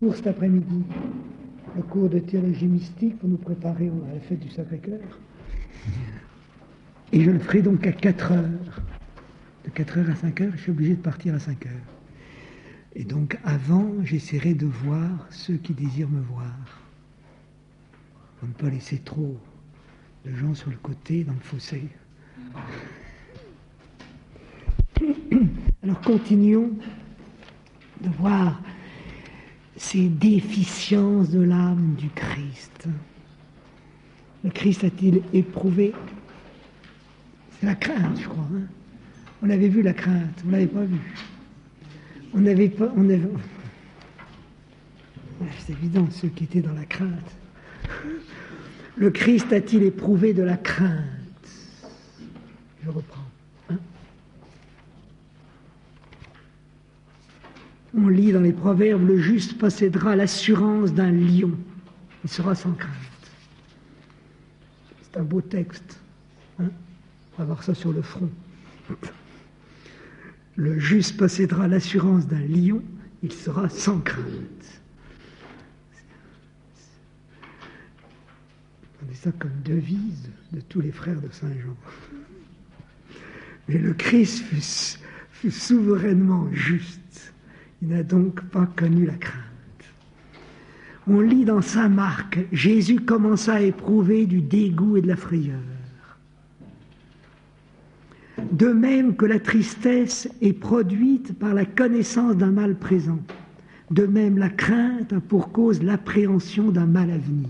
Pour cet après-midi, le cours de théologie mystique pour nous préparer à la fête du Sacré-Cœur. Et je le ferai donc à 4 heures. De 4 heures à 5 heures, je suis obligé de partir à 5 heures. Et donc avant, j'essaierai de voir ceux qui désirent me voir. Pour ne pas laisser trop de gens sur le côté, dans le fossé. Alors continuons de voir ces déficiences de l'âme du Christ. Le Christ a-t-il éprouvé? C'est la crainte, je crois. Hein? On avait vu la crainte, on ne l'avait pas vu. C'est évident, ceux qui étaient dans la crainte. Le Christ a-t-il éprouvé de la crainte? Je reprends. Hein? On lit dans les Proverbes, le juste possédera l'assurance d'un lion. Il sera sans crainte. C'est un beau texte. Hein? On va voir ça sur le front. Le juste possédera l'assurance d'un lion, il sera sans crainte. On dit ça comme devise de tous les frères de Saint Jean. Mais le Christ fut souverainement juste. Il n'a donc pas connu la crainte. On lit dans saint Marc, Jésus commença à éprouver du dégoût et de la frayeur. De même que la tristesse est produite par la connaissance d'un mal présent, de même la crainte a pour cause l'appréhension d'un mal à venir.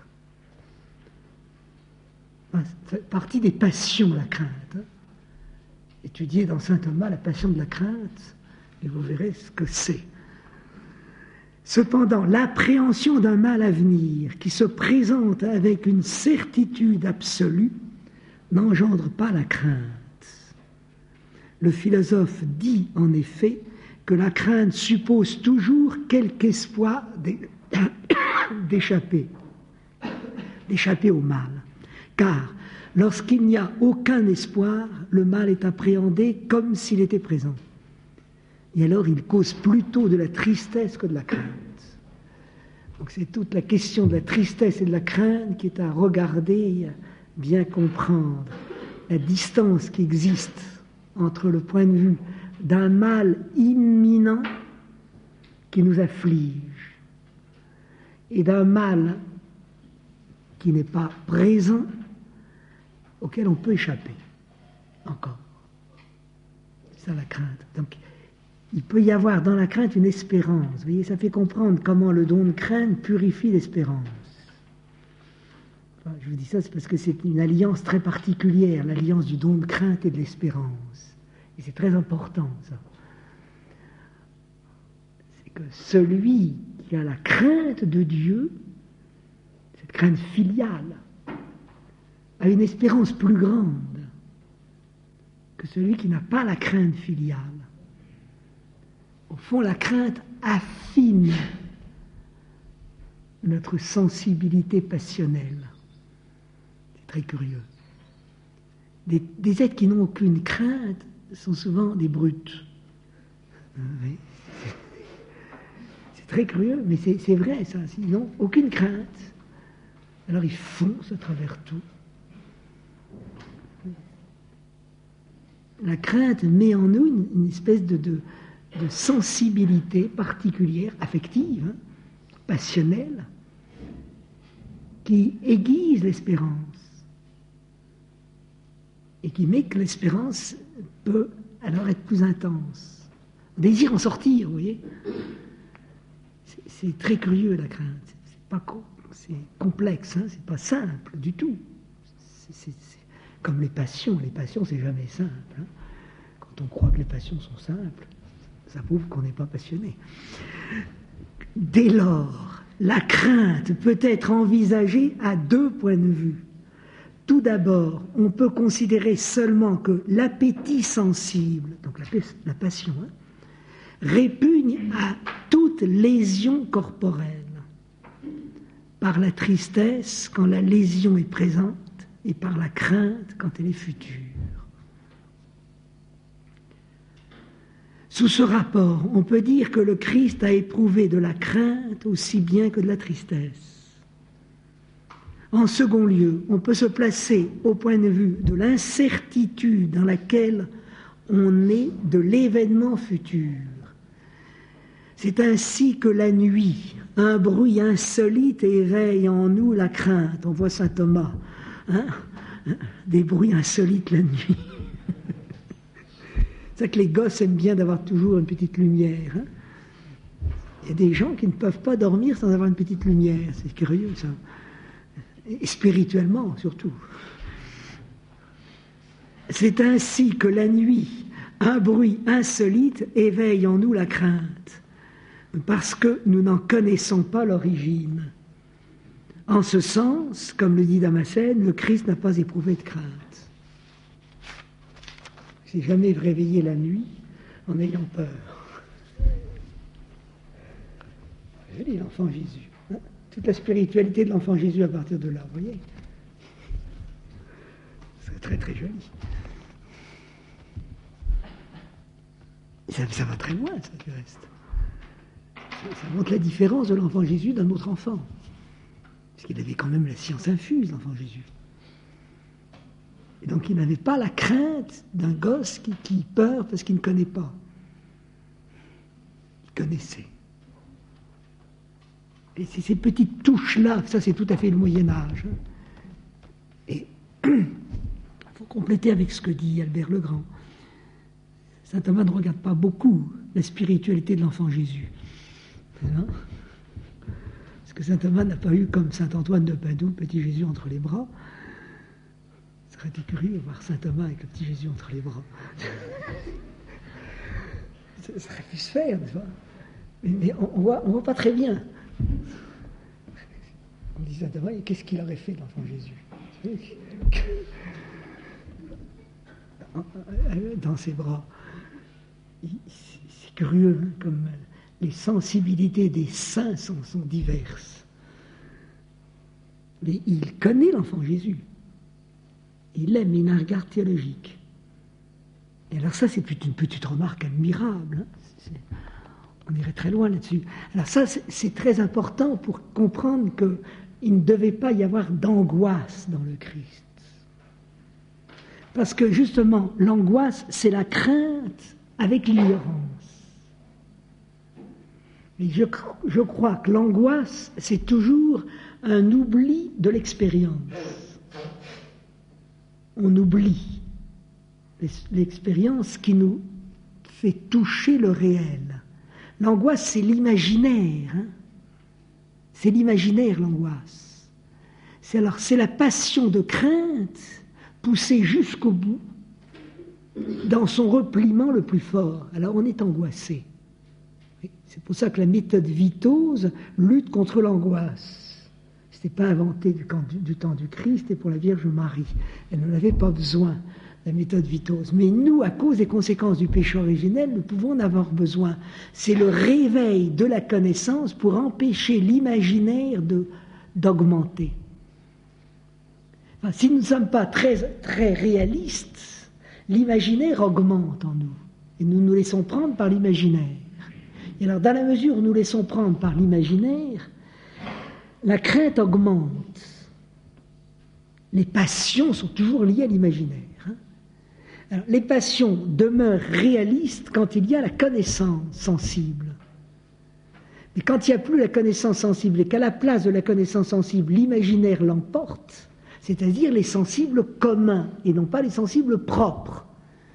Ça fait partie des passions, la crainte. Hein. Étudiez dans saint Thomas la passion de la crainte, et vous verrez ce que c'est. Cependant, l'appréhension d'un mal à venir, qui se présente avec une certitude absolue, n'engendre pas la crainte. Le philosophe dit en effet que la crainte suppose toujours quelque espoir d'échapper au mal. Car lorsqu'il n'y a aucun espoir, le mal est appréhendé comme s'il était présent. Et alors il cause plutôt de la tristesse que de la crainte. Donc c'est toute la question de la tristesse et de la crainte qui est à regarder et à bien comprendre. La distance qui existe entre le point de vue d'un mal imminent qui nous afflige et d'un mal qui n'est pas présent auquel on peut échapper encore. C'est ça la crainte. Donc il peut y avoir dans la crainte une espérance. Vous voyez, ça fait comprendre comment le don de crainte purifie l'espérance. Enfin, je vous dis ça, c'est parce que c'est une alliance très particulière, l'alliance du don de crainte et de l'espérance. Et c'est très important, ça. C'est que celui qui a la crainte de Dieu, cette crainte filiale, a une espérance plus grande que celui qui n'a pas la crainte filiale. Au fond, la crainte affine notre sensibilité passionnelle. C'est très curieux. Des êtres qui n'ont aucune crainte sont souvent des brutes. Oui. C'est très curieux, mais c'est vrai ça. Ils n'ont aucune crainte. Alors ils foncent à travers tout. La crainte met en nous une espèce de sensibilité particulière, affective, hein, passionnelle, qui aiguise l'espérance et qui met que l'espérance peut alors être plus intense. On désire en sortir, vous voyez. C'est très curieux la crainte. C'est complexe, hein, c'est pas simple du tout. C'est comme les passions c'est jamais simple. Hein. Quand on croit que les passions sont simples, ça prouve qu'on n'est pas passionné. Dès lors, la crainte peut être envisagée à 2 points de vue. Tout d'abord, on peut considérer seulement que l'appétit sensible, donc la passion, hein, répugne à toute lésion corporelle, par la tristesse quand la lésion est présente et par la crainte quand elle est future. Sous ce rapport, on peut dire que le Christ a éprouvé de la crainte aussi bien que de la tristesse. En second lieu, on peut se placer au point de vue de l'incertitude dans laquelle on est de l'événement futur. C'est ainsi que la nuit, un bruit insolite éveille en nous la crainte. On voit saint Thomas, des bruits insolites la nuit. C'est ça que les gosses aiment bien d'avoir toujours une petite lumière. Il y a des gens qui ne peuvent pas dormir sans avoir une petite lumière. C'est curieux, ça. Et spirituellement, surtout. C'est ainsi que la nuit, un bruit insolite éveille en nous la crainte, parce que nous n'en connaissons pas l'origine. En ce sens, comme le dit Damascène, le Christ n'a pas éprouvé de crainte. Il ne s'est jamais réveillé la nuit en ayant peur. Je dis l'enfant Jésus. Toute la spiritualité de l'enfant Jésus à partir de là, vous voyez. C'est très très joli. Ça va très loin, ça, du reste. Ça montre la différence de l'enfant Jésus d'un autre enfant. Parce qu'il avait quand même la science infuse, l'enfant Jésus. Et donc il n'avait pas la crainte d'un gosse qui peur parce qu'il ne connaît pas. Il connaissait. Et c'est ces petites touches-là, ça c'est tout à fait le Moyen-Âge. Et il faut compléter avec ce que dit Albert le Grand. Saint Thomas ne regarde pas beaucoup la spiritualité de l'enfant Jésus. Parce que saint Thomas n'a pas eu comme saint Antoine de Padoue, petit Jésus entre les bras. Ce serait curieux de voir saint Thomas avec le petit Jésus entre les bras. Ça aurait pu se faire, n'est-ce pas? Mais on voit pas très bien. On dit saint Thomas, qu'est-ce qu'il aurait fait l'enfant Jésus? Dans ses bras. C'est curieux, comme les sensibilités des saints sont diverses. Mais il connaît l'enfant Jésus. Il aime, il a un regard théologique. Et alors ça, c'est une petite remarque admirable. On irait très loin là-dessus. Alors ça, c'est très important pour comprendre qu'il ne devait pas y avoir d'angoisse dans le Christ. Parce que justement, l'angoisse, c'est la crainte avec l'ignorance. Et je crois que l'angoisse, c'est toujours un oubli de l'expérience. On oublie l'expérience qui nous fait toucher le réel. L'angoisse, c'est l'imaginaire. C'est l'imaginaire, l'angoisse. C'est la passion de crainte poussée jusqu'au bout, dans son repliement le plus fort. Alors on est angoissé. C'est pour ça que la méthode Vitose lutte contre l'angoisse. Ce n'était pas inventé du temps du Christ et pour la Vierge Marie. Elle n'en avait pas besoin, la méthode Vitose. Mais nous, à cause des conséquences du péché originel, nous pouvons en avoir besoin. C'est le réveil de la connaissance pour empêcher l'imaginaire d'augmenter. Enfin, si nous ne sommes pas très, très réalistes, l'imaginaire augmente en nous. Et nous nous laissons prendre par l'imaginaire. Et alors, dans la mesure où nous laissons prendre par l'imaginaire, la crainte augmente. Les passions sont toujours liées à l'imaginaire. Alors, les passions demeurent réalistes quand il y a la connaissance sensible. Mais quand il n'y a plus la connaissance sensible et qu'à la place de la connaissance sensible, l'imaginaire l'emporte, c'est-à-dire les sensibles communs et non pas les sensibles propres.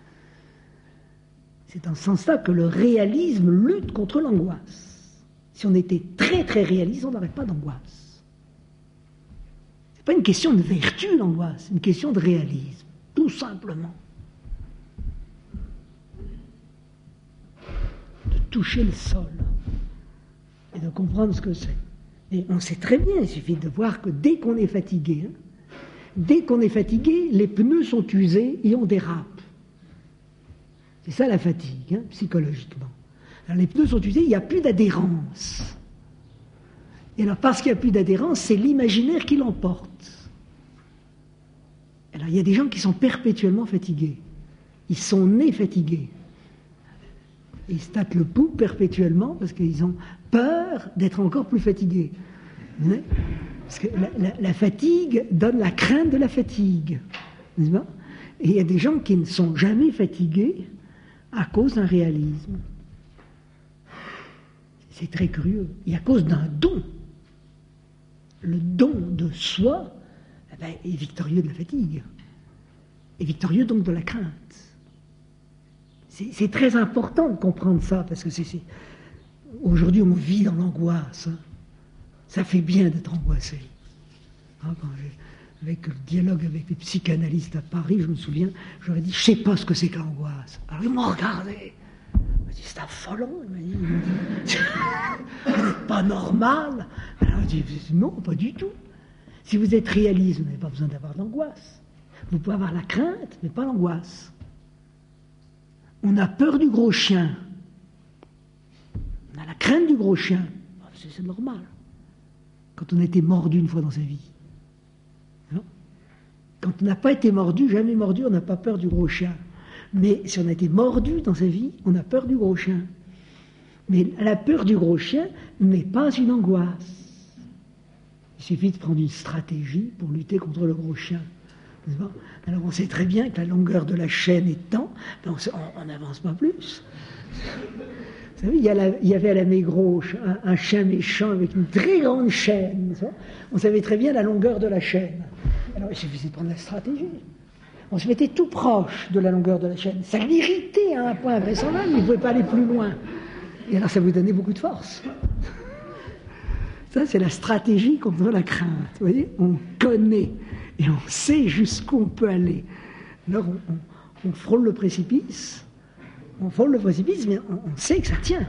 C'est dans ce sens-là que le réalisme lutte contre l'angoisse. Si on était très très réaliste, on n'aurait pas d'angoisse. Ce n'est pas une question de vertu, l'angoisse, c'est une question de réalisme, tout simplement. De toucher le sol et de comprendre ce que c'est. Et on sait très bien, il suffit de voir que dès qu'on est fatigué, les pneus sont usés et on dérape. C'est ça la fatigue, psychologiquement. Alors, les pneus sont usés, il n'y a plus d'adhérence. Et alors, parce qu'il n'y a plus d'adhérence, c'est l'imaginaire qui l'emporte. Alors, il y a des gens qui sont perpétuellement fatigués. Ils sont nés fatigués. Et ils se tâtent le pouls perpétuellement parce qu'ils ont peur d'être encore plus fatigués. Vous voyez ? Parce que la fatigue donne la crainte de la fatigue. N'est-ce pas ? Et il y a des gens qui ne sont jamais fatigués à cause d'un réalisme. C'est très curieux. Et à cause d'un don. Le don de soi est victorieux de la fatigue. Et victorieux donc de la crainte. C'est très important de comprendre ça, parce que aujourd'hui on vit dans l'angoisse. Hein. Ça fait bien d'être angoissé. Hein, avec le dialogue avec les psychanalystes à Paris, je me souviens, j'aurais dit, je ne sais pas ce que c'est que l'angoisse. Alors ils m'ont regardé. Ils m'ont dit, c'est affolant. Ils m'ont dit, vous n'êtes pas normal. Alors je dis, non, pas du tout. Si vous êtes réaliste, vous n'avez pas besoin d'avoir d'angoisse. Vous pouvez avoir la crainte, mais pas l'angoisse. On a peur du gros chien. On a la crainte du gros chien. C'est normal. Quand on a été mordu une fois dans sa vie. Non ? Quand on n'a pas été mordu, jamais mordu, on n'a pas peur du gros chien. Mais si on a été mordu dans sa vie, on a peur du gros chien. Mais la peur du gros chien n'est pas une angoisse. Il suffit de prendre une stratégie pour lutter contre le gros chien. Alors on sait très bien que la longueur de la chaîne étant, on n'avance pas plus. Vous savez, il y avait à la Mégros un chien méchant avec une très grande chaîne. On savait très bien la longueur de la chaîne. Alors il suffisait de prendre la stratégie. On se mettait tout proche de la longueur de la chaîne. Ça l'irritait à un point invraisemblable, il ne pouvait pas aller plus loin. Et alors ça vous donnait beaucoup de force. Ça, c'est la stratégie contre la crainte. Vous voyez, on connaît et on sait jusqu'où on peut aller. Alors on frôle le précipice. On frôle le précipice, mais on sait que ça tient.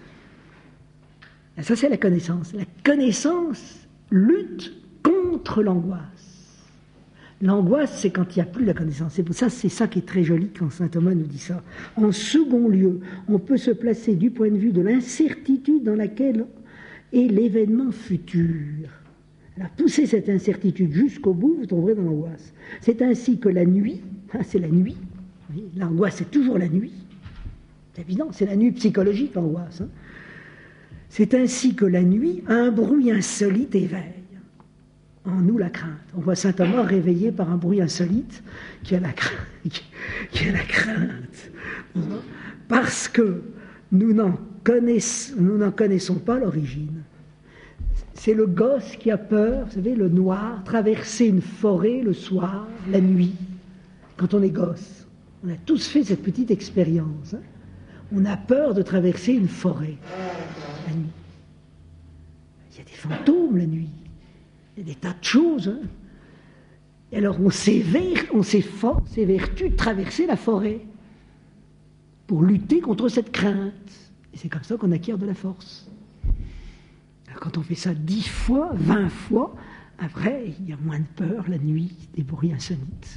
Et ça, c'est la connaissance. La connaissance lutte contre l'angoisse. L'angoisse, c'est quand il n'y a plus la connaissance. C'est ça qui est très joli quand saint Thomas nous dit ça. En second lieu, on peut se placer du point de vue de l'incertitude dans laquelle est l'événement futur. Alors, poussez cette incertitude jusqu'au bout, vous tomberez dans l'angoisse. C'est ainsi que la nuit, c'est la nuit, l'angoisse c'est toujours la nuit, c'est évident, c'est la nuit psychologique, l'angoisse. Hein. C'est ainsi que la nuit, un bruit insolite éveille en nous la crainte. On voit saint Thomas réveillé par un bruit insolite qui a la crainte. Parce que nous n'en connaissons pas l'origine. C'est le gosse qui a peur, vous savez, le noir, traverser une forêt le soir, la nuit, quand on est gosse. On a tous fait cette petite expérience. Hein. On a peur de traverser une forêt la nuit. Il y a des fantômes la nuit. Il y a des tas de choses. Hein. Et alors on s'évertue de traverser la forêt pour lutter contre cette crainte. Et c'est comme ça qu'on acquiert de la force. Alors quand on fait ça 10 fois, 20 fois, après, il y a moins de peur la nuit, des bruits insolites.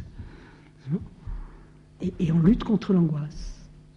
Et on lutte contre l'angoisse.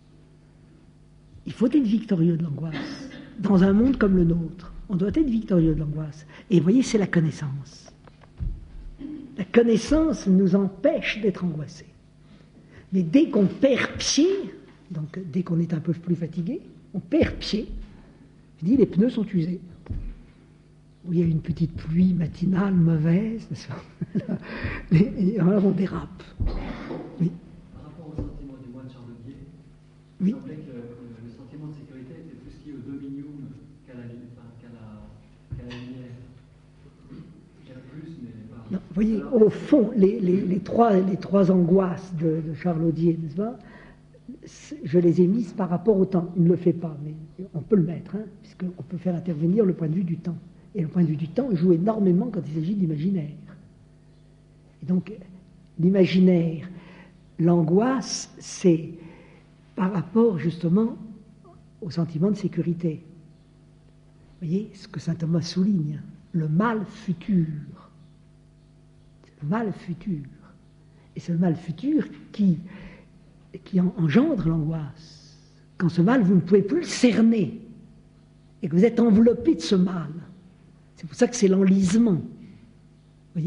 Il faut être victorieux de l'angoisse. Dans un monde comme le nôtre, on doit être victorieux de l'angoisse. Et vous voyez, c'est la connaissance. La connaissance nous empêche d'être angoissés. Mais dès qu'on perd pied, donc dès qu'on est un peu plus fatigué, on perd pied. Je dis, les pneus sont usés. Où il y a une petite pluie matinale mauvaise, et alors on dérape. Oui. Par rapport au sentiment du moine Charletier, il oui. semblait que le sentiment de sécurité était plus lié au dominium qu'à la lumière. Il y a plus, mais pas... Non, vous voyez, alors, au fond, les trois angoisses de Charletier, n'est-ce pas ? Je les ai mises par rapport au temps. Il ne le fait pas, mais on peut le mettre, hein, puisqu'on peut faire intervenir le point de vue du temps. Et le point de vue du temps joue énormément quand il s'agit d'imaginaire. Et donc, l'imaginaire, l'angoisse, c'est par rapport justement au sentiment de sécurité. Vous voyez ce que saint Thomas souligne, le mal futur. C'est le mal futur. Et c'est le mal futur qui engendre l'angoisse. Quand ce mal, vous ne pouvez plus le cerner, et que vous êtes enveloppé de ce mal. C'est pour ça que c'est l'enlisement. Vous voyez ?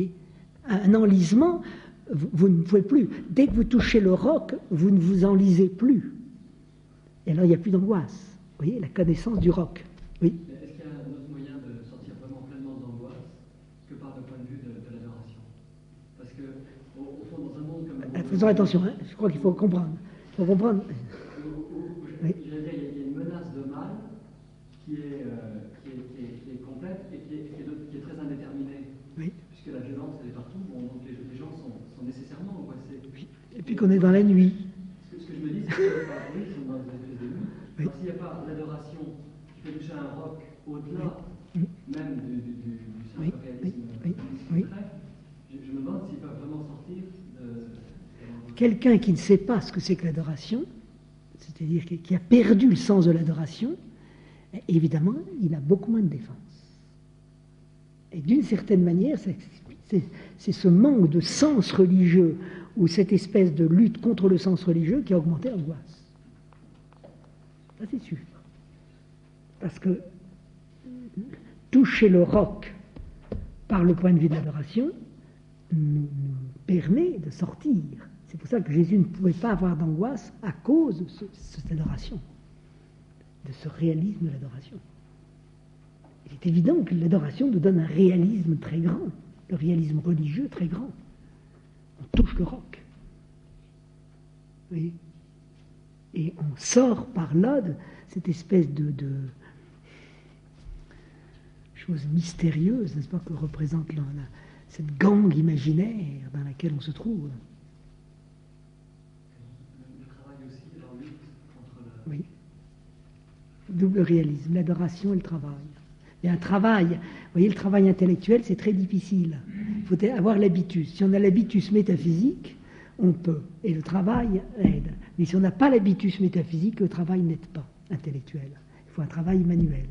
Un enlisement, vous ne pouvez plus. Dès que vous touchez le roc, vous ne vous enlisez plus. Et alors il n'y a plus d'angoisse. Vous voyez, la connaissance du roc. Oui. Est-ce qu'il y a un autre moyen de sortir vraiment pleinement de l'angoisse que par le point de vue de l'adoration? Parce que, au fond, dans un monde comme... Faisons attention, hein, je crois qu'il faut comprendre. Il faut comprendre. Oui. Il y a une menace de mal qui est complète et qui est très indéterminée. Oui. Puisque la violence, elle est partout, donc les gens sont nécessairement angoissés. Oui. Et puis qu'on est dans la nuit. Ce que je me dis, c'est que oui, ils sont dans des espèces de nuit. Oui. S'il n'y a pas l'adoration qui fait toucher un roc au-delà même du simple réalisme concret, je me demande s'ils peuvent vraiment sortir de... Quelqu'un qui ne sait pas ce que c'est que l'adoration, c'est-à-dire qui a perdu le sens de l'adoration, évidemment, il a beaucoup moins de défense. Et d'une certaine manière, c'est ce manque de sens religieux ou cette espèce de lutte contre le sens religieux qui a augmenté l'angoisse. Ça, c'est sûr. Parce que toucher le roc par le point de vue de l'adoration nous permet de sortir. C'est pour ça que Jésus ne pouvait pas avoir d'angoisse à cause de cette adoration, de ce réalisme de l'adoration. Il est évident que l'adoration nous donne un réalisme très grand, le réalisme religieux très grand. On touche le roc. Oui. Et on sort par là de cette espèce de chose mystérieuse, n'est-ce pas, que représente cette gangue imaginaire dans laquelle on se trouve. Le travail aussi, la lutte contre le... Oui. Double réalisme, l'adoration et le travail. Il y a un travail, vous voyez, le travail intellectuel, c'est très difficile. Il faut avoir l'habitus. Si on a l'habitus métaphysique, on peut. Et le travail aide. Mais si on n'a pas l'habitus métaphysique, le travail n'aide pas intellectuel. Il faut un travail manuel.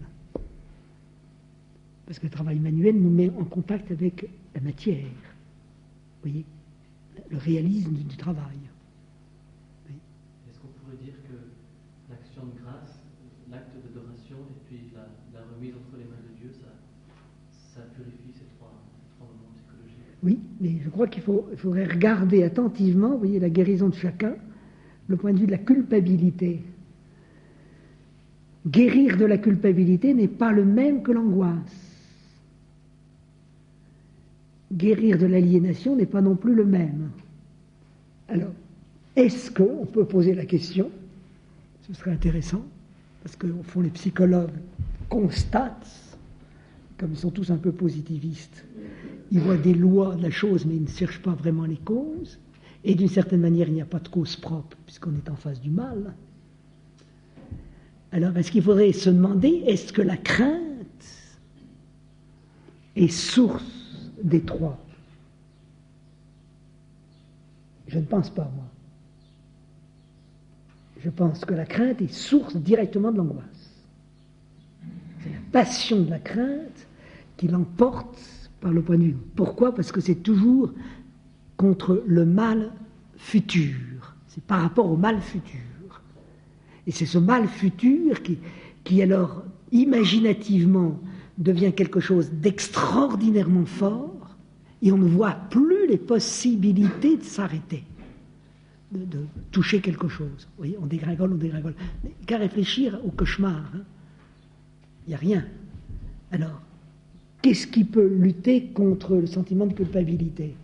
Parce que le travail manuel nous met en contact avec la matière. Vous voyez, le réalisme du travail. Oui. Est-ce qu'on pourrait dire que l'action de grâce, l'acte d'adoration et puis la remise entre les mains de Dieu, ça purifie ces trois moments psychologiques? Oui, mais je crois qu'il faudrait regarder attentivement, vous voyez, la guérison de chacun, le point de vue de la culpabilité. Guérir de la culpabilité n'est pas le même que l'angoisse. Guérir de l'aliénation n'est pas non plus le même. Alors, est-ce qu'on peut poser la question? Ce serait intéressant, parce qu'au fond, les psychologues constatent, comme ils sont tous un peu positivistes, ils voient des lois de la chose, mais ils ne cherchent pas vraiment les causes, et d'une certaine manière, il n'y a pas de cause propre, puisqu'on est en face du mal. Alors, est-ce qu'il faudrait se demander, est-ce que la crainte est source des trois? Je ne pense pas, moi. Je pense que la crainte est source directement de l'angoisse. C'est la passion de la crainte qui l'emporte par le point de vue. Pourquoi? Parce que c'est toujours contre le mal futur. C'est par rapport au mal futur. Et c'est ce mal futur qui alors, imaginativement, devient quelque chose d'extraordinairement fort, et on ne voit plus les possibilités de s'arrêter, de toucher quelque chose. Vous voyez, on dégringole. Mais qu'à réfléchir au cauchemar, hein. Il n'y a rien. Alors, qu'est-ce qui peut lutter contre le sentiment de culpabilité?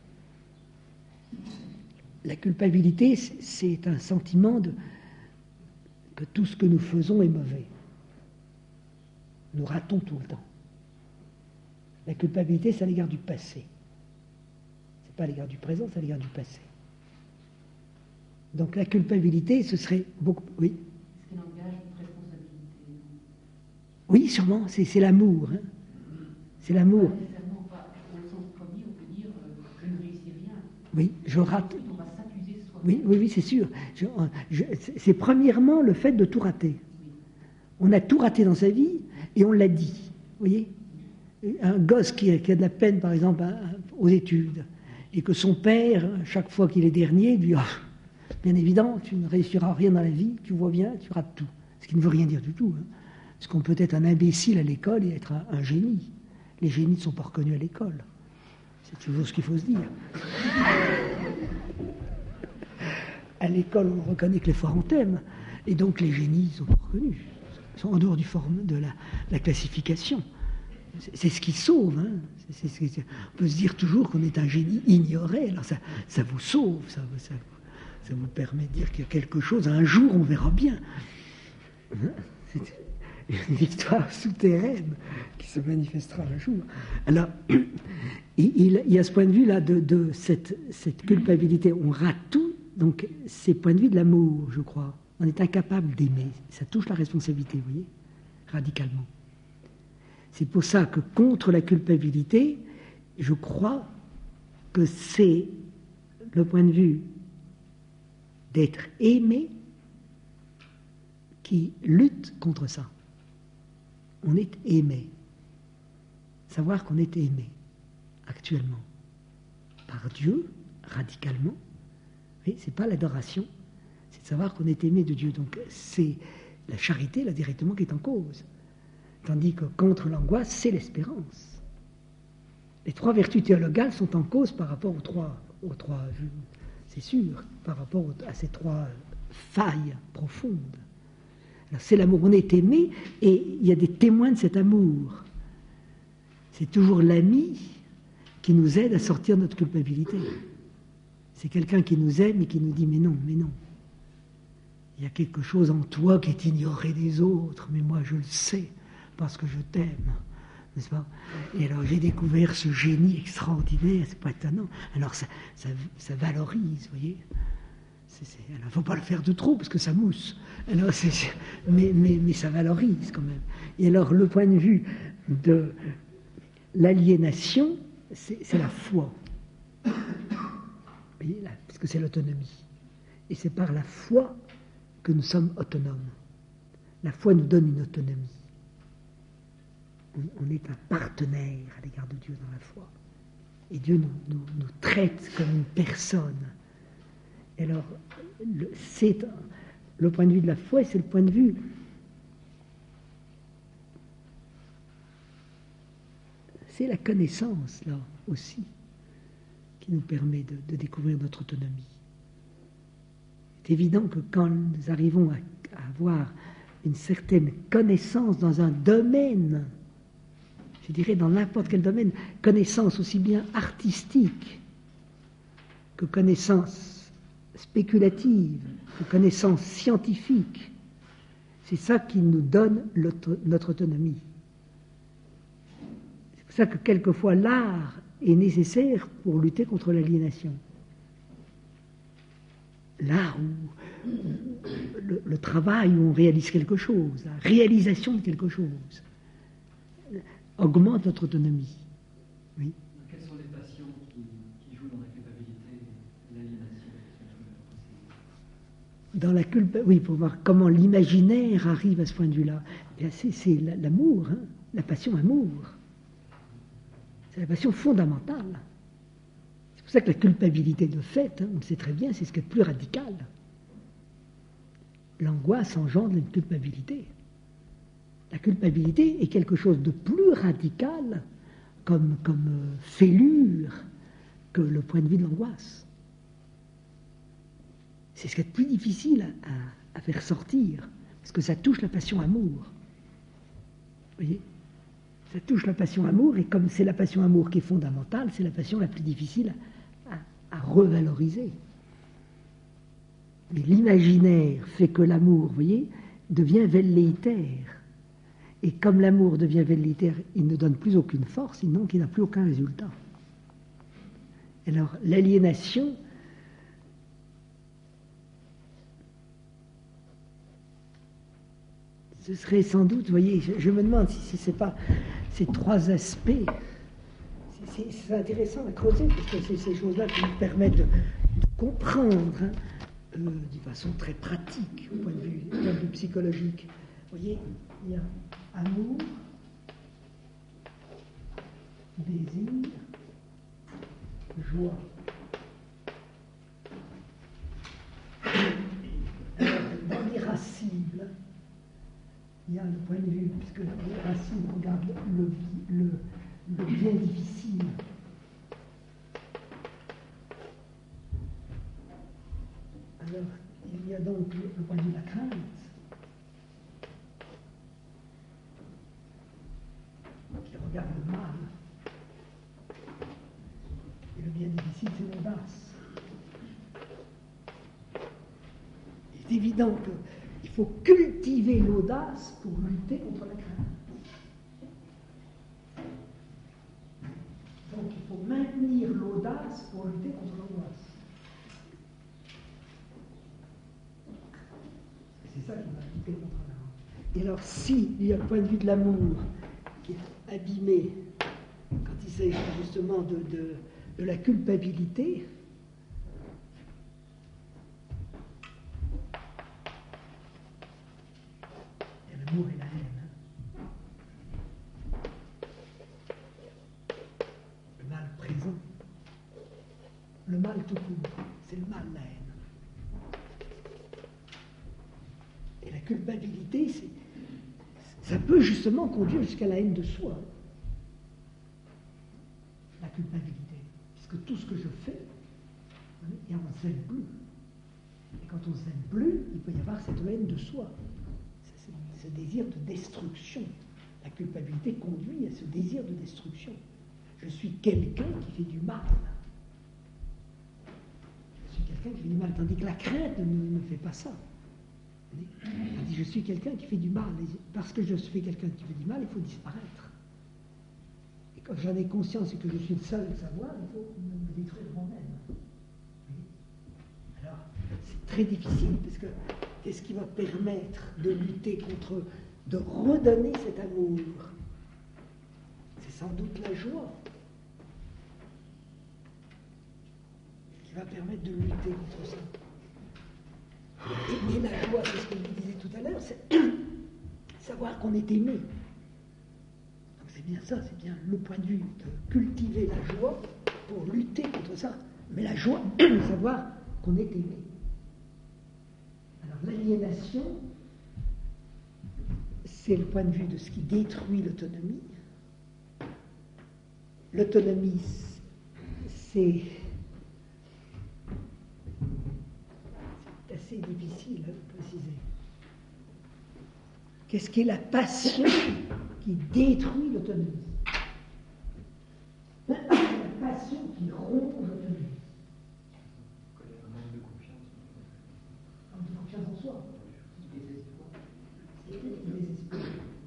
La culpabilité, c'est un sentiment que tout ce que nous faisons est mauvais. Nous ratons tout le temps. La culpabilité, c'est à l'égard du passé. C'est pas à l'égard du présent, c'est à l'égard du passé. Donc la culpabilité, ce serait beaucoup... Oui. Est-ce qu'il engage une responsabilité? Oui, sûrement, c'est l'amour. Hein. C'est l'amour. Pas nécessairement pas au sens premier, on peut dire je ne réussis rien. Oui, je rate. On va s'accuser soi-même. Oui, c'est sûr. C'est premièrement le fait de tout rater. On a tout raté dans sa vie et on l'a dit. Vous voyez, un gosse qui a de la peine, par exemple, aux études, et que son père, chaque fois qu'il est dernier, lui dit oh, bien évidemment, tu ne réussiras rien dans la vie, tu vois bien, tu rates tout. Ce qui ne veut rien dire du tout. Hein. Parce qu'on peut être un imbécile à l'école et être un génie. Les génies ne sont pas reconnus à l'école. C'est toujours ce qu'il faut se dire. À l'école, on ne reconnaît que les forts en thème. Et donc les génies sont pas reconnus, ils sont en dehors de la classification. C'est ce qui sauve. Hein. On peut se dire toujours qu'on est un génie ignoré, alors ça vous sauve, ça vous permet de dire qu'il y a quelque chose, un jour on verra bien. C'est une victoire souterraine qui se manifestera un jour. Alors, il y a ce point de vue-là de cette culpabilité. On rate tout, donc c'est point de vue de l'amour, je crois. On est incapable d'aimer. Ça touche la responsabilité, vous voyez, radicalement. C'est pour ça que contre la culpabilité, je crois que c'est le point de vue d'être aimé qui lutte contre ça. On est aimé. Savoir qu'on est aimé, actuellement, par Dieu, radicalement. Mais ce n'est pas l'adoration, c'est de savoir qu'on est aimé de Dieu. Donc c'est la charité, là, directement, qui est en cause. Tandis que contre l'angoisse, c'est l'espérance. Les trois vertus théologales sont en cause par rapport aux trois c'est sûr, par rapport à ces trois failles profondes. Alors c'est l'amour, on est aimé, et il y a des témoins de cet amour. C'est toujours l'ami qui nous aide à sortir de notre culpabilité. C'est quelqu'un qui nous aime et qui nous dit « mais non, il y a quelque chose en toi qui est ignoré des autres, mais moi je le sais, parce que je t'aime. » N'est-ce pas? Et alors j'ai découvert ce génie extraordinaire, c'est pas étonnant. Alors ça valorise, vous voyez. Alors il ne faut pas le faire de trop, parce que ça mousse. Alors, mais ça valorise quand même. Et alors le point de vue de l'aliénation, c'est la foi. Vous voyez, parce que c'est l'autonomie. Et c'est par la foi que nous sommes autonomes. La foi nous donne une autonomie. On est un partenaire à l'égard de Dieu dans la foi. Et Dieu nous traite comme une personne. Et alors, c'est le point de vue de la foi, c'est le point de vue c'est la connaissance, là, aussi, qui nous permet de découvrir notre autonomie. C'est évident que quand nous arrivons à avoir une certaine connaissance dans un domaine, je dirais dans n'importe quel domaine, connaissance aussi bien artistique que connaissance spéculative, que connaissance scientifique, c'est ça qui nous donne notre autonomie. C'est pour ça que quelquefois l'art est nécessaire pour lutter contre l'aliénation. L'art ou le travail où on réalise quelque chose, la réalisation de quelque chose, augmente notre autonomie. Oui. Quelles sont les passions qui jouent dans la culpabilité et l'aliénation? Dans la oui, pour voir comment l'imaginaire arrive à ce point de vue-là. C'est l'amour, hein, la passion amour. C'est la passion fondamentale. C'est pour ça que la culpabilité de fait, hein, on le sait très bien, c'est ce qui est le plus radical. L'angoisse engendre une culpabilité. La culpabilité est quelque chose de plus radical comme fêlure que le point de vue de l'angoisse. C'est ce qui est le plus difficile à faire sortir, parce que ça touche la passion amour. Vous voyez? Ça touche la passion amour, et comme c'est la passion amour qui est fondamentale, c'est la passion la plus difficile à revaloriser. Mais l'imaginaire fait que l'amour, vous voyez, devient velléitaire. Et comme l'amour devient velléitaire, il ne donne plus aucune force, sinon qu'il n'a plus aucun résultat. Alors, l'aliénation, ce serait sans doute, vous voyez, je me demande si ce n'est pas ces trois aspects. C'est intéressant à creuser, parce que c'est ces choses-là qui nous permettent de comprendre, hein, d'une façon très pratique, au point de vue psychologique. Vous voyez, il y a amour, désir, joie. Dans l'irascible, il y a le point de vue, puisque l'irascible regarde le bien difficile. Alors, il y a donc le point de vue de la crainte. y a le mal. Et le bien difficile, c'est l'audace. C'est évident qu'il faut cultiver l'audace pour lutter contre la crainte. Donc il faut maintenir l'audace pour lutter contre l'angoisse. C'est ça qui va lutter contre la honte. Et alors, si il y a le point de vue de l'amour qui est abîmé, quand il s'agit justement de la culpabilité, il y a l'amour et la haine. Le mal présent. Le mal tout court. C'est le mal, la haine. Et la culpabilité, ça peut justement conduire jusqu'à la haine de soi. La culpabilité. Puisque tout ce que je fais, et on ne s'aime plus. Et quand on ne s'aime plus, il peut y avoir cette haine de soi. Ce désir de destruction. La culpabilité conduit à ce désir de destruction. Je suis quelqu'un qui fait du mal. Je suis quelqu'un qui fait du mal. Tandis que la crainte ne fait pas ça. Elle dit, je suis quelqu'un qui fait du mal. Et parce que je suis quelqu'un qui fait du mal, il faut disparaître. Et quand j'en ai conscience et que je suis le seul à le savoir, il faut me détruire moi-même. Alors, c'est très difficile, parce que qu'est-ce qui va permettre de lutter contre, de redonner cet amour? C'est sans doute la joie qui va permettre de lutter contre ça. Et la joie, c'est ce que je vous disais tout à l'heure, c'est savoir qu'on est aimé. Donc c'est bien ça, c'est bien le point de vue de cultiver la joie pour lutter contre ça. Mais la joie, savoir qu'on est aimé. Alors l'aliénation, c'est le point de vue de ce qui détruit l'autonomie. L'autonomie, c'est assez difficile à préciser. Qu'est-ce qu'est la passion qui détruit l'autonomie? La passion qui rompt l'autonomie. Un manque de confiance. Un manque de confiance en soi. Désespoir.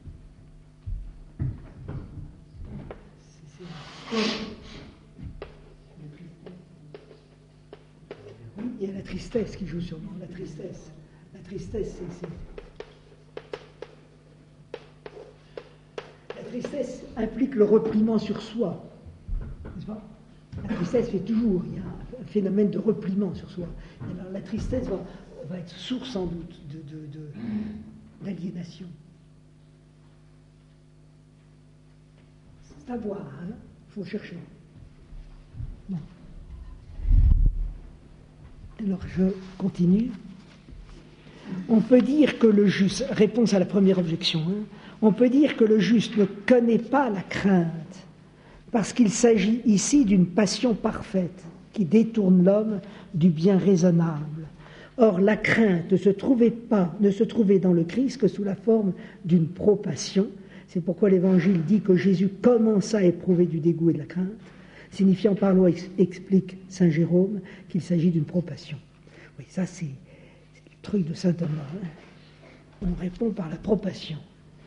Oui, il y a la tristesse qui joue sur moi. La tristesse, c'est... La tristesse implique le repliement sur soi. N'est-ce pas? La tristesse fait toujours, il y a un phénomène de repliement sur soi. Et alors la tristesse va être source sans doute d'aliénation. C'est à voir, hein? Il faut chercher. Bon. Alors je continue. On peut dire que le juste, réponse à la première objection, hein, on peut dire que le juste ne connaît pas la crainte, parce qu'il s'agit ici d'une passion parfaite qui détourne l'homme du bien raisonnable. Or, la crainte ne se trouvait dans le Christ que sous la forme d'une propassion. C'est pourquoi l'Évangile dit que Jésus commença à éprouver du dégoût et de la crainte, signifiant par là, explique saint Jérôme, qu'il s'agit d'une propassion. Oui, ça c'est le truc de saint Thomas. Hein. On répond par la propassion.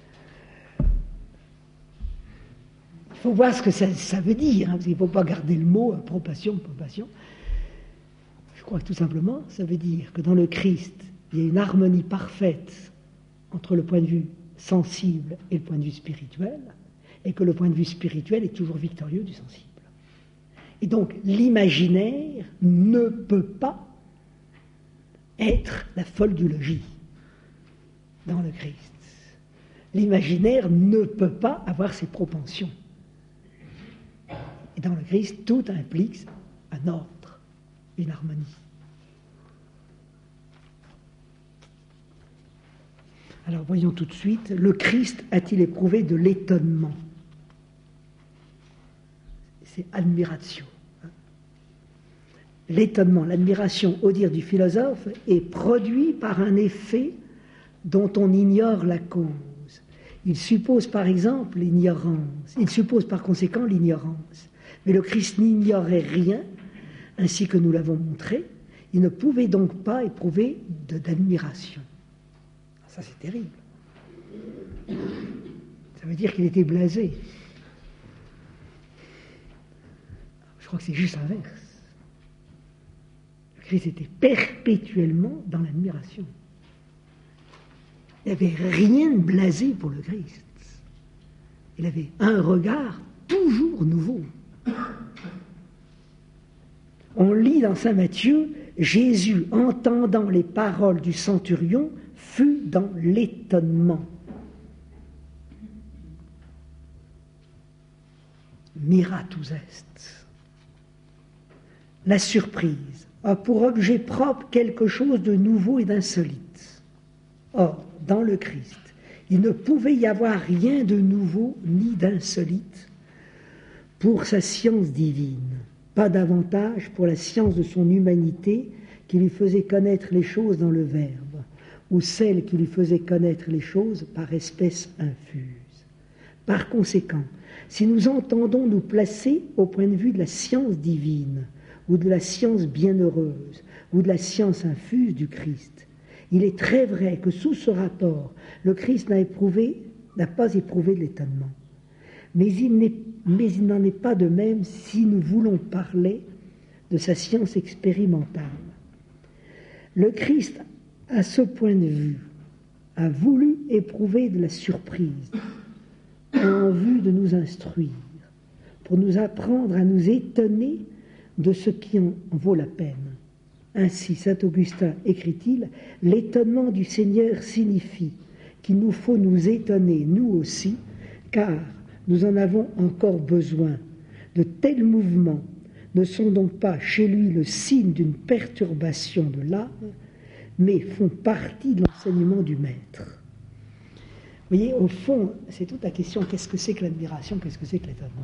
Il faut voir ce que ça veut dire, hein, parce qu'il ne faut pas garder le mot propassion. Je crois que tout simplement, ça veut dire que dans le Christ, il y a une harmonie parfaite entre le point de vue sensible et le point de vue spirituel, et que le point de vue spirituel est toujours victorieux du sensible. Et donc, l'imaginaire ne peut pas être la folle du logis dans le Christ. L'imaginaire ne peut pas avoir ses propensions. Et dans le Christ, tout implique un ordre, une harmonie. Alors voyons tout de suite, le Christ a-t-il éprouvé de l'étonnement? C'est admiratio. L'étonnement, l'admiration, au dire du philosophe, est produit par un effet dont on ignore la cause. Il suppose par exemple l'ignorance, il suppose par conséquent l'ignorance. Mais le Christ n'ignorait rien, ainsi que nous l'avons montré, il ne pouvait donc pas éprouver d'admiration. Ça c'est terrible. Ça veut dire qu'il était blasé. Je crois que c'est juste l'inverse. Le Christ était perpétuellement dans l'admiration. Il n'y avait rien de blasé pour le Christ. Il avait un regard toujours nouveau. On lit dans saint Matthieu, Jésus, entendant les paroles du centurion, fut dans l'étonnement. Miratus est. La surprise a pour objet propre quelque chose de nouveau et d'insolite. Or, dans le Christ, il ne pouvait y avoir rien de nouveau ni d'insolite pour sa science divine, pas davantage pour la science de son humanité qui lui faisait connaître les choses dans le Verbe, ou celle qui lui faisait connaître les choses par espèce infuse. Par conséquent, si nous entendons nous placer au point de vue de la science divine, ou de la science bienheureuse, ou de la science infuse du Christ, il est très vrai que sous ce rapport, le Christ n'a pas éprouvé de l'étonnement. Mais il n'en est pas de même si nous voulons parler de sa science expérimentale. Le Christ, à ce point de vue, a voulu éprouver de la surprise en vue de nous instruire, pour nous apprendre à nous étonner de ce qui en vaut la peine. Ainsi, saint Augustin écrit-il, l'étonnement du Seigneur signifie qu'il nous faut nous étonner, nous aussi, car nous en avons encore besoin. De tels mouvements ne sont donc pas chez lui le signe d'une perturbation de l'âme, mais font partie de l'enseignement du Maître. Vous voyez, au fond, c'est toute la question, qu'est-ce que c'est que l'admiration, qu'est-ce que c'est que l'étonnement?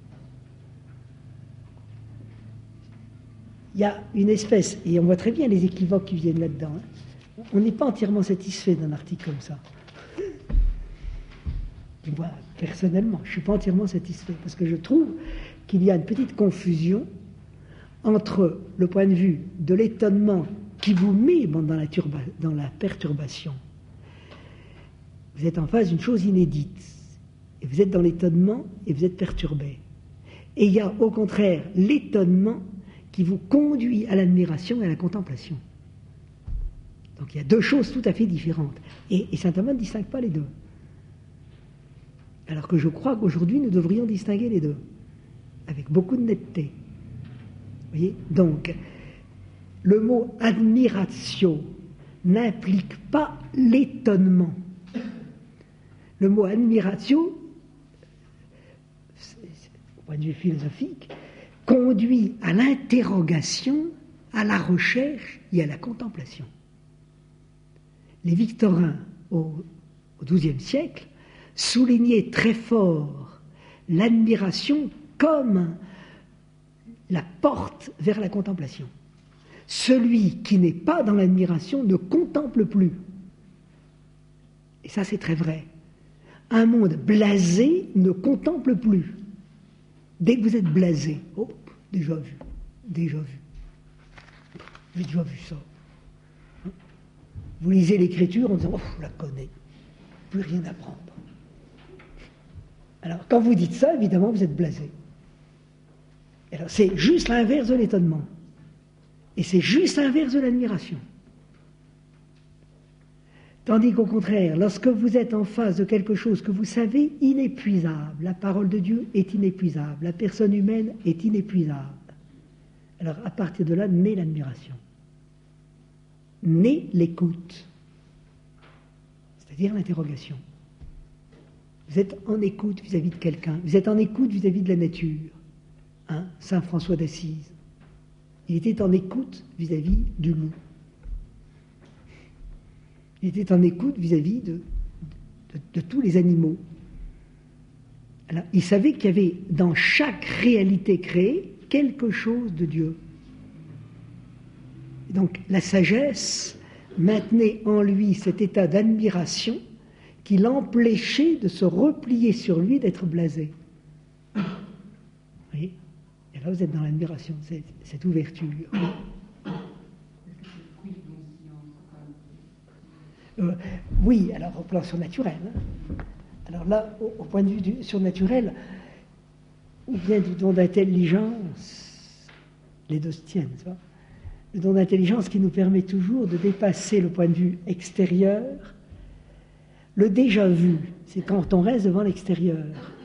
Il y a une espèce, et on voit très bien les équivoques qui viennent là-dedans, hein. On n'est pas entièrement satisfait d'un article comme ça. Moi, personnellement, je ne suis pas entièrement satisfait, parce que je trouve qu'il y a une petite confusion entre le point de vue de l'étonnement qui vous met dans la perturbation. Vous êtes en face d'une chose inédite, et vous êtes dans l'étonnement, et vous êtes perturbé. Et il y a au contraire l'étonnement qui vous conduit à l'admiration et à la contemplation. Donc il y a deux choses tout à fait différentes. Et saint Thomas ne distingue pas les deux. Alors que je crois qu'aujourd'hui, nous devrions distinguer les deux, avec beaucoup de netteté. Vous voyez ? Donc, le mot admiratio n'implique pas l'étonnement. Le mot admiratio, au point de vue philosophique, conduit à l'interrogation, à la recherche et à la contemplation. Les Victorins, au XIIe siècle, soulignaient très fort l'admiration comme la porte vers la contemplation. Celui qui n'est pas dans l'admiration ne contemple plus. Et ça, c'est très vrai. Un monde blasé ne contemple plus. Dès que vous êtes blasé, oh, déjà vu. J'ai déjà vu ça. Vous lisez l'Écriture en disant, oh, je la connais, plus rien à apprendre. Alors, quand vous dites ça, évidemment, vous êtes blasé. Alors, c'est juste l'inverse de l'étonnement. Et c'est juste l'inverse de l'admiration. Tandis qu'au contraire, lorsque vous êtes en face de quelque chose que vous savez inépuisable, la parole de Dieu est inépuisable, la personne humaine est inépuisable, alors à partir de là, naît l'admiration. Naît l'écoute, c'est-à-dire l'interrogation. Vous êtes en écoute vis-à-vis de quelqu'un, vous êtes en écoute vis-à-vis de la nature. Hein, Saint François d'Assise, il était en écoute vis-à-vis du loup. Il était en écoute vis-à-vis de tous les animaux. Alors, il savait qu'il y avait dans chaque réalité créée quelque chose de Dieu. Et donc la sagesse maintenait en lui cet état d'admiration qui l'empêchait de se replier sur lui, d'être blasé. Vous voyez? Et là, vous êtes dans l'admiration, cette ouverture. Oui, alors au plan surnaturel. Alors là, au point de vue du surnaturel, ou bien du don d'intelligence, les deux se tiennent, tu vois. Le don d'intelligence qui nous permet toujours de dépasser le point de vue extérieur. Le déjà vu, c'est quand on reste devant l'extérieur.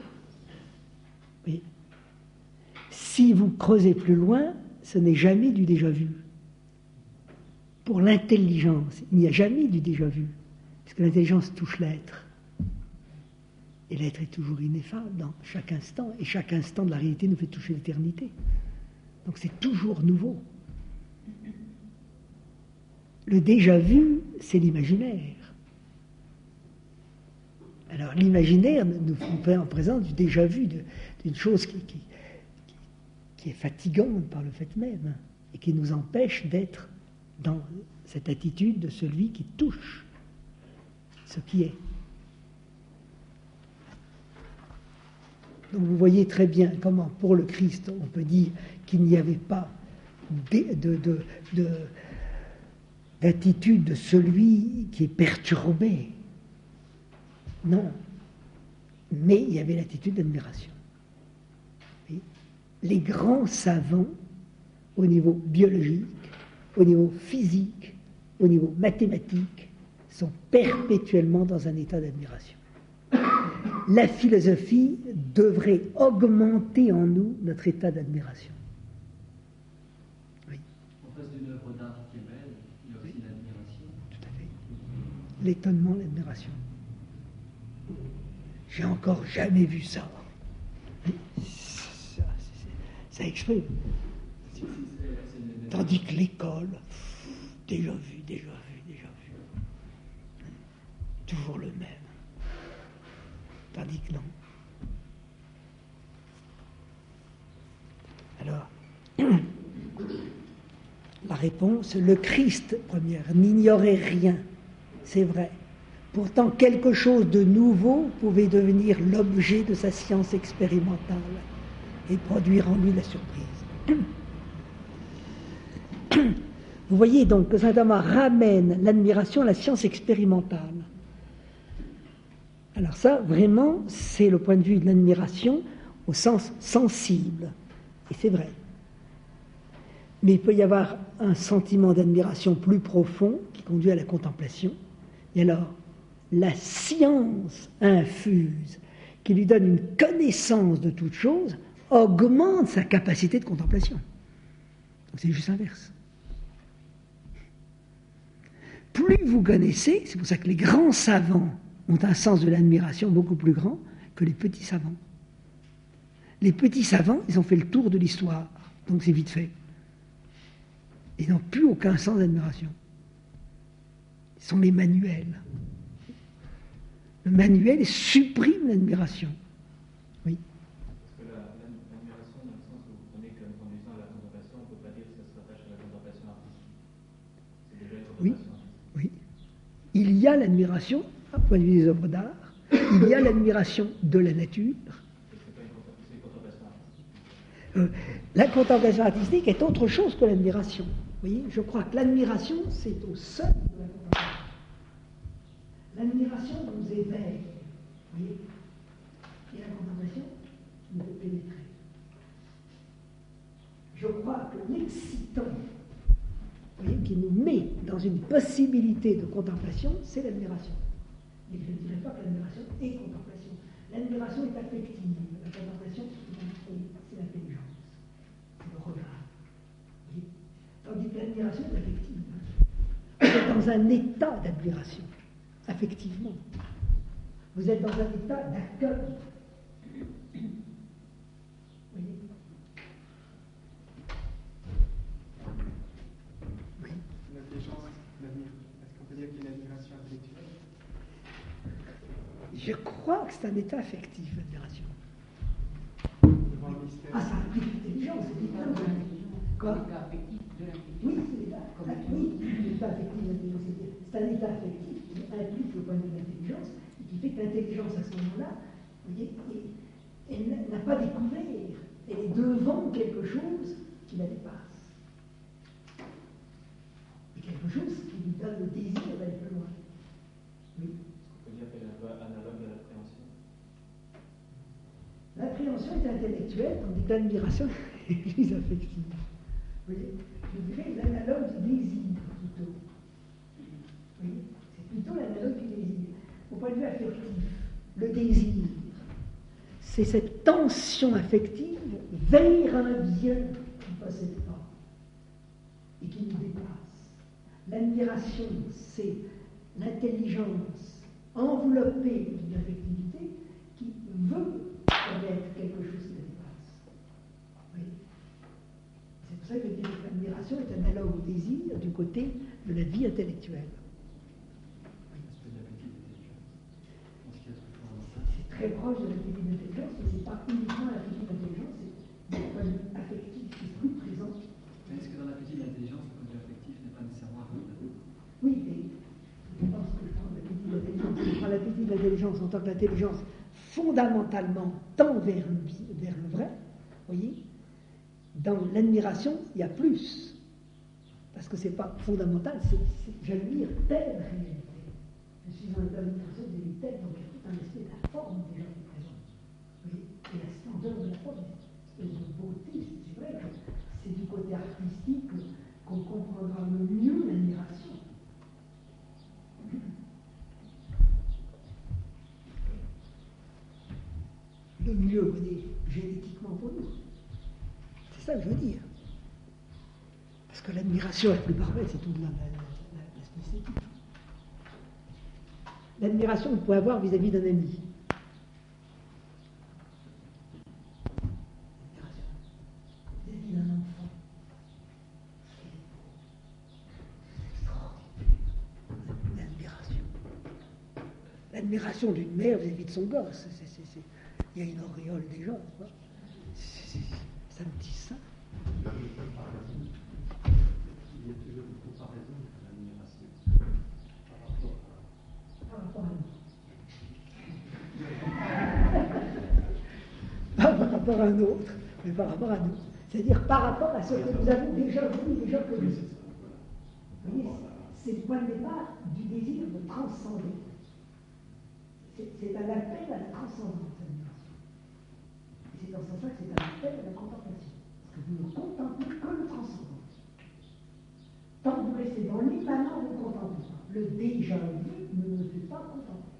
Oui. Si vous creusez plus loin, ce n'est jamais du déjà vu. Pour l'intelligence, il n'y a jamais du déjà vu, puisque l'intelligence touche l'être. Et l'être est toujours ineffable dans chaque instant, et chaque instant de la réalité nous fait toucher l'éternité. Donc c'est toujours nouveau. Le déjà vu, c'est l'imaginaire. Alors l'imaginaire nous en présente du déjà vu, d'une chose qui est fatigante par le fait même, et qui nous empêche d'être dans cette attitude de celui qui touche ce qui est. Donc vous voyez très bien comment, pour le Christ, on peut dire qu'il n'y avait pas d'attitude de celui qui est perturbé. Non. Mais il y avait l'attitude d'admiration. Les grands savants, au niveau biologique, au niveau physique, au niveau mathématique, sont perpétuellement dans un état d'admiration. La philosophie devrait augmenter en nous notre état d'admiration. Oui. En face d'une œuvre d'art qui est belle, il y a aussi l'admiration. Tout à fait. L'étonnement, l'admiration. J'ai encore jamais vu ça. Ça exprime. Tandis que l'école, déjà vu. Toujours le même. Tandis que non. Alors, la réponse, le Christ, première, n'ignorait rien, c'est vrai. Pourtant, quelque chose de nouveau pouvait devenir l'objet de sa science expérimentale et produire en lui la surprise. Vous voyez donc que saint Thomas ramène l'admiration à la science expérimentale. Alors ça, vraiment, c'est le point de vue de l'admiration au sens sensible. Et c'est vrai. Mais il peut y avoir un sentiment d'admiration plus profond qui conduit à la contemplation. Et alors, la science infuse, qui lui donne une connaissance de toute chose, augmente sa capacité de contemplation. Donc c'est juste inverse. Plus vous connaissez, c'est pour ça que les grands savants ont un sens de l'admiration beaucoup plus grand que les petits savants. Les petits savants, ils ont fait le tour de l'histoire, donc c'est vite fait. Ils n'ont plus aucun sens d'admiration. Ils sont les manuels. Le manuel supprime l'admiration. Oui. Parce que l'admiration, dans le sens où vous prenez comme conduisant à la contemplation, on ne peut pas dire que ça se rattache à la contemplation artistique. C'est déjà une contemplation artistique. Oui. Il y a l'admiration, à point de vue des œuvres d'art, il y a l'admiration de la nature. C'est une contemplation artistique. La contemplation artistique est autre chose que l'admiration. Vous voyez, je crois que l'admiration, c'est au seuil de la contemplation. L'admiration nous éveille, vous voyez, et la contemplation nous fait pénétrer. Je crois que l'excitant, vous voyez, qui nous met dans une possibilité de contemplation, c'est l'admiration. Mais je ne dirais pas que l'admiration est contemplation. L'admiration est affective, la contemplation, c'est l'intelligence, c'est le regard. Vous voyez, tandis que l'admiration est affective. Vous êtes dans un état d'admiration. Affectivement. Vous êtes dans un état d'accueil. Vous voyez? Oui. L'intelligence, est-ce qu'on peut dire qu'il y a une admiration intellectuelle? Je crois que c'est un état affectif, l'admiration. Devant le mystère. Ah, ça implique l'intelligence, c'est l'état de l'intelligence. Quoi? L'état affectif de l'intelligence. Oui, c'est l'état. Oui, l'état affectif de l'intelligence. C'est un état affectif qui implique le point de vue de l'intelligence et qui l'intelligence à ce moment-là, vous voyez, elle n'a pas découvert, elle est devant quelque chose qui la dépasse. Et quelque chose qui lui donne le désir d'aller plus loin. Oui. On peut dire qu'elle est un peu analogue à l'appréhension. L'appréhension est intellectuelle, tandis que l'admiration est plus affective. Vous voyez, je dirais l'analogue du désir, plutôt. Vous voyez, c'est plutôt l'analogue du désir. Au point de vue affectif, le désir, c'est cette tension affective vers un bien qui ne possède pas et qui nous dépasse. L'admiration, c'est l'intelligence enveloppée d'une affectivité qui veut connaître quelque chose qui la dépasse. Oui. C'est pour ça que je dis que l'admiration est analogue au désir du côté de la vie intellectuelle. C'est très proche de l'appétit d'intelligence, mais ce n'est pas uniquement l'appétit d'intelligence, c'est le point de vue affectif qui est plus présent. Mais est-ce que dans l'appétit d'intelligence, le point de vue affectif n'est pas nécessairement aveugle? Oui, mais je pense que je prends l'appétit d'intelligence. Je prends l'appétit d'intelligence en tant que l'intelligence fondamentalement tend vers le vrai, vous voyez. Dans l'admiration, il y a plus. Parce que ce n'est pas fondamental, j'admire telle réalité. Je suis dans l'admiration des telles, donc il y a tout un aspect de la forme déjà qui est présent. Vous voyez, et la splendeur de la forme, une espèce de beauté, c'est vrai que c'est du côté artistique qu'on comprendra le mieux l'admiration. Le mieux, vous voyez, génétiquement pour nous. C'est ça que je veux dire. Parce que l'admiration la plus parfaite, c'est tout de l'aspect esthétique. L'admiration que vous pouvez avoir vis-à-vis d'un ami. L'admiration vis-à-vis d'un enfant. C'est extraordinaire. L'admiration. L'admiration d'une mère vis-à-vis de son gosse. Il y a une auréole déjà. Ça me dit ça. Il y a toujours une comparaison de l'admiration par rapport à nous. Pas par rapport à un autre, mais par rapport à nous. C'est-à-dire par rapport à ce que nous avons déjà vu, déjà connu. Vous voyez, c'est le point de départ du désir de transcender. C'est un appel à la transcendance, l'admiration. Et c'est dans ce sens-là que c'est un appel à la contemplation. Parce que vous ne contemplez que le transcendant. Tant que vous restez dans l'immanent, vous ne contemplez pas. Le déjà vu ne me fait pas contempler.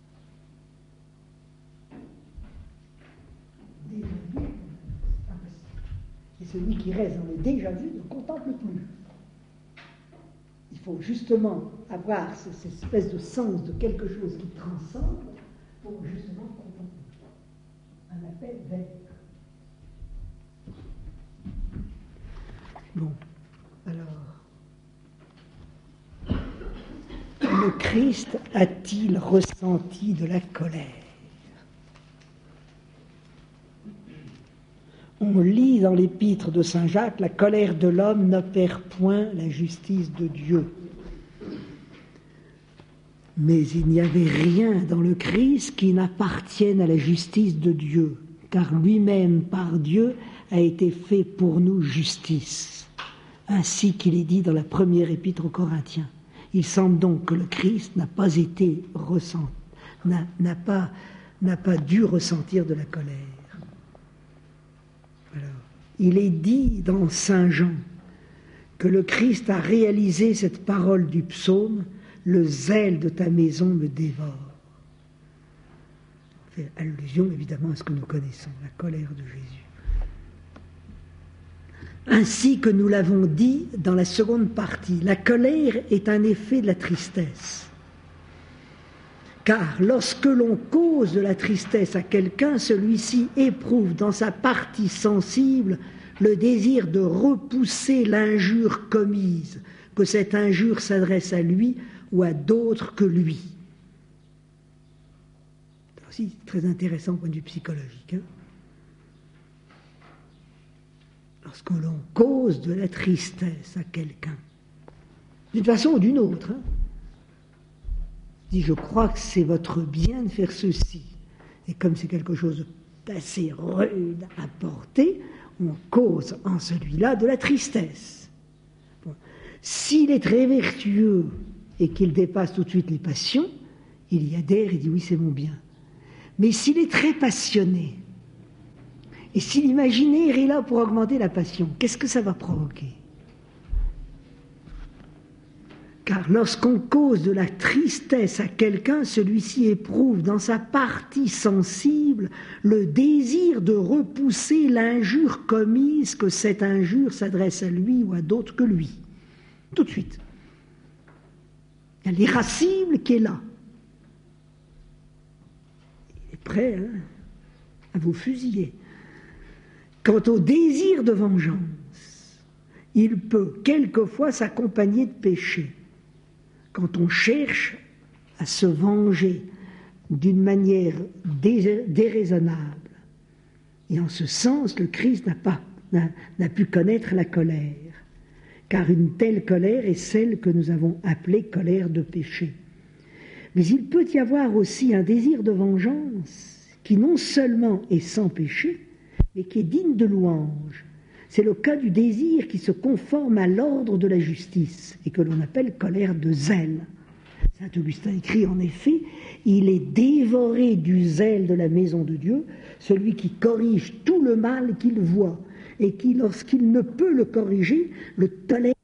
Déjà vu, c'est impossible. Et celui qui reste dans le déjà vu ne contemple plus. Il faut justement avoir cette espèce de sens de quelque chose qui transcende pour justement contempler. Un appel vers. Bon, alors, le Christ a-t-il ressenti de la colère? On lit dans l'épître de Saint Jacques, la colère de l'homme n'opère point la justice de Dieu. Mais il n'y avait rien dans le Christ qui n'appartienne à la justice de Dieu, car lui-même, par Dieu, a été fait pour nous justice, ainsi qu'il est dit dans la première épître aux Corinthiens. Il semble donc que le Christ n'a pas été ressenti, n'a pas dû ressentir de la colère. Alors, il est dit dans Saint Jean que le Christ a réalisé cette parole du psaume, « Le zèle de ta maison me dévore ». Fait allusion évidemment à ce que nous connaissons, la colère de Jésus. Ainsi que nous l'avons dit dans la seconde partie, la colère est un effet de la tristesse. Car lorsque l'on cause de la tristesse à quelqu'un, celui-ci éprouve dans sa partie sensible le désir de repousser l'injure commise, que cette injure s'adresse à lui ou à d'autres que lui. C'est aussi très intéressant au point de vue psychologique. Lorsque l'on cause de la tristesse à quelqu'un, d'une façon ou d'une autre, dit je crois que c'est votre bien de faire ceci. Et comme c'est quelque chose d'assez rude à porter, on cause en celui-là de la tristesse. Bon. S'il est très vertueux et qu'il dépasse tout de suite les passions, il y adhère et dit oui, c'est mon bien. Mais s'il est très passionné, et si l'imaginaire est là pour augmenter la passion, qu'est-ce que ça va provoquer? Car lorsqu'on cause de la tristesse à quelqu'un, celui-ci éprouve dans sa partie sensible le désir de repousser l'injure commise, que cette injure s'adresse à lui ou à d'autres que lui. Tout de suite. Il y a l'irascible qui est là. Il est prêt à vous fusiller. Quant au désir de vengeance, il peut quelquefois s'accompagner de péché. Quand on cherche à se venger d'une manière déraisonnable. Et en ce sens, le Christ n'a pu connaître la colère, car une telle colère est celle que nous avons appelée colère de péché. Mais il peut y avoir aussi un désir de vengeance qui non seulement est sans péché, mais qui est digne de louange. C'est le cas du désir qui se conforme à l'ordre de la justice et que l'on appelle colère de zèle. Saint Augustin écrit en effet, il est dévoré du zèle de la maison de Dieu, celui qui corrige tout le mal qu'il voit et qui, lorsqu'il ne peut le corriger, le tolère